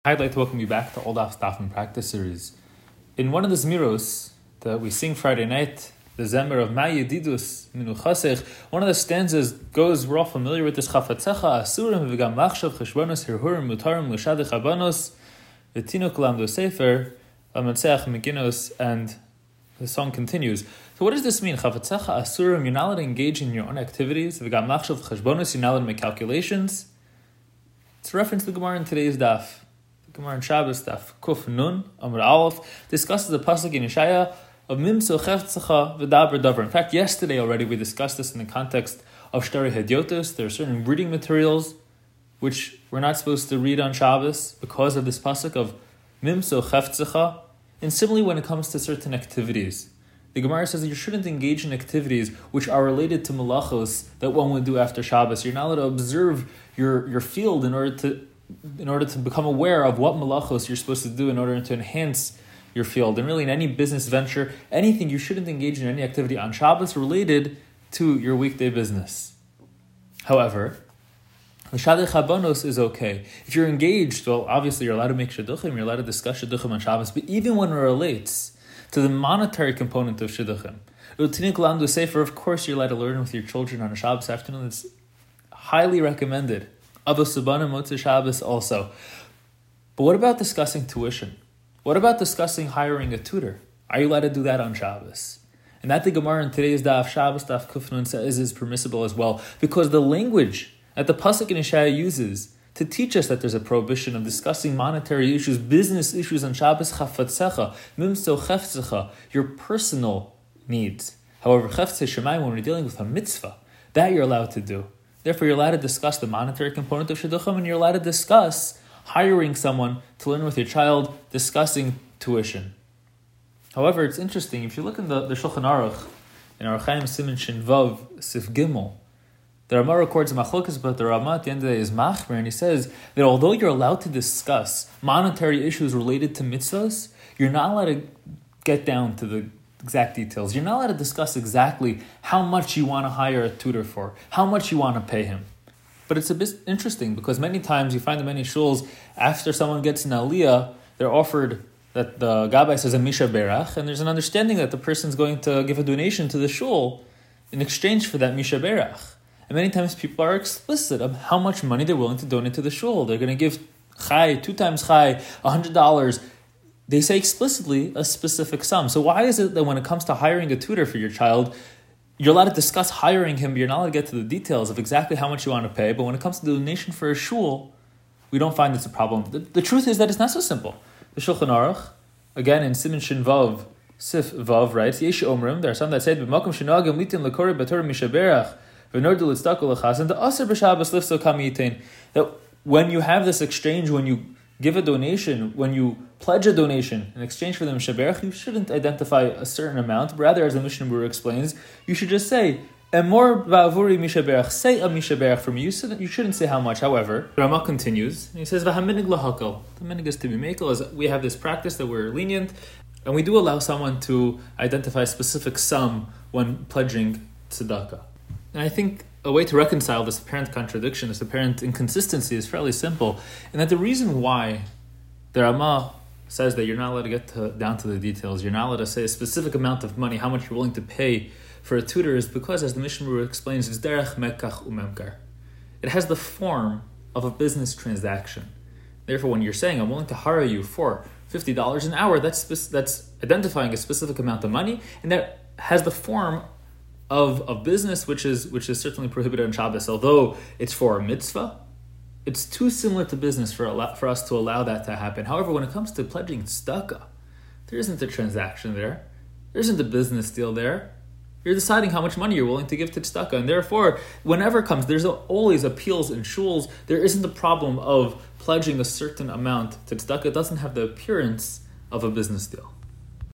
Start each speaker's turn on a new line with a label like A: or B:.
A: I'd like to welcome you back to Old Daf Daf and Practice series. In one of the Zmiros that we sing Friday night, the Zemer of Ma Yedidus Minu Chasech, one of the stanzas goes, we're all familiar with this, Chafatzecha Asurim V'gam Machshav Cheshbonos Hirhurim Mutarim L'Shadech Habanos V'Tinuk Lamdo Sefer Amatzeach Meginos, and the song continues. So what does this mean? Chafatzecha Asurim, you're not allowed to engage in your own activities. V'gam Machshav Cheshbonos, you're not allowed to make calculations. It's a reference to the Gemara in today's daf. Gemara in Shabbos, Daf Kuf Nun Amar Aleph, discusses the pasuk in Yeshaya of Mimso Cheftzecha V'daber Davar. In fact, yesterday already we discussed this in the context of Shtari Hedyotos. There are certain reading materials which we're not supposed to read on Shabbos because of this pasuk of Mimso Cheftzecha. And similarly, when it comes to certain activities, the Gemara says that you shouldn't engage in activities which are related to malachos that one would do after Shabbos. You're not allowed to observe your field in order to become aware of what malachos you're supposed to do in order to enhance your field. And really in any business venture, anything, you shouldn't engage in any activity on Shabbos related to your weekday business. However, l'shadech habanos is okay. If you're engaged, well, obviously you're allowed to make shidduchim, you're allowed to discuss shidduchim on Shabbos, but even when it relates to the monetary component of shidduchim, l'tinik lamdu sefer, of course you're allowed to learn with your children on a Shabbos afternoon. It's highly recommended. Avos Subana Motzei Shabbos also. But what about discussing tuition? What about discussing hiring a tutor? Are you allowed to do that on Shabbos? And that the Gemara in today's daf, Shabbos daf Kufnun, says is permissible as well, because the language that the pasuk in Yeshaya uses to teach us that there's a prohibition of discussing monetary issues, business issues on Shabbos, chafatzecha, mimso cheftzecha, your personal needs. However, cheftze shemayim, when we're dealing with a mitzvah, that you're allowed to do. Therefore, you're allowed to discuss the monetary component of shidduchim, and you're allowed to discuss hiring someone to learn with your child, discussing tuition. However, it's interesting, if you look in the Shulchan Aruch, in Orach Chaim Siman Shin Vav Sif Gimel, the Rama records a machlokas, but the Rama at the end of the day is machmer, and he says that although you're allowed to discuss monetary issues related to mitzvahs, you're not allowed to get down to the exact details. You're not allowed to discuss exactly how much you want to hire a tutor for, how much you want to pay him. But it's a bit interesting because many times you find in many shuls, after someone gets an aliyah, they're offered that the gabbai says a misha berach, and there's an understanding that the person's going to give a donation to the shul in exchange for that misha berach. And many times people are explicit of how much money they're willing to donate to the shul. They're going to give chai, 2 times chai, $100. They say explicitly a specific sum. So why is it that when it comes to hiring a tutor for your child, you're allowed to discuss hiring him, but you're not allowed to get to the details of exactly how much you want to pay? But when it comes to the donation for a shul, we don't find it's a problem. The truth is that it's not so simple. The Shulchan Aruch, again in Siman Shin Vav, Sif Vav, writes, Yesh Omrim, there are some that say, B'makom shenagam litin l'kori b'torah mishaberach v'nordu l'tzdaku l'chas, and the aser b'shabbos lifso kam yitain. That when you have this exchange, when you give a donation, when you pledge a donation in exchange for the mishaberach, you shouldn't identify a certain amount. Rather, as the Mishnah Berurah explains, you should just say, "Emor ba'avuri mishaberach." Say a mishaberach for me. You shouldn't say how much. However, Rama continues, and he says, "V'haminig lahakal." The minig is to be makel. As we have this practice that we're lenient, and we do allow someone to identify a specific sum when pledging tzedakah. And I think a way to reconcile this apparent contradiction, this apparent inconsistency, is fairly simple, and that the reason why the Rama says that you're not allowed to get down to the details, you're not allowed to say a specific amount of money, how much you're willing to pay for a tutor, is because, as the Mishnah Berurah explains, it's derech mekach umemkar. It has the form of a business transaction. Therefore, when you're saying, I'm willing to hire you for $50 an hour, that's identifying a specific amount of money, and that has the form of business, which is certainly prohibited on Shabbos. Although it's for a mitzvah, it's too similar to business for us to allow that to happen. However, when it comes to pledging tzedakah, there isn't a transaction there. There isn't a business deal there. You're deciding how much money you're willing to give to tzedakah, and therefore, whenever it comes, there's always appeals in shuls. There isn't the problem of pledging a certain amount to tzedakah. It doesn't have the appearance of a business deal.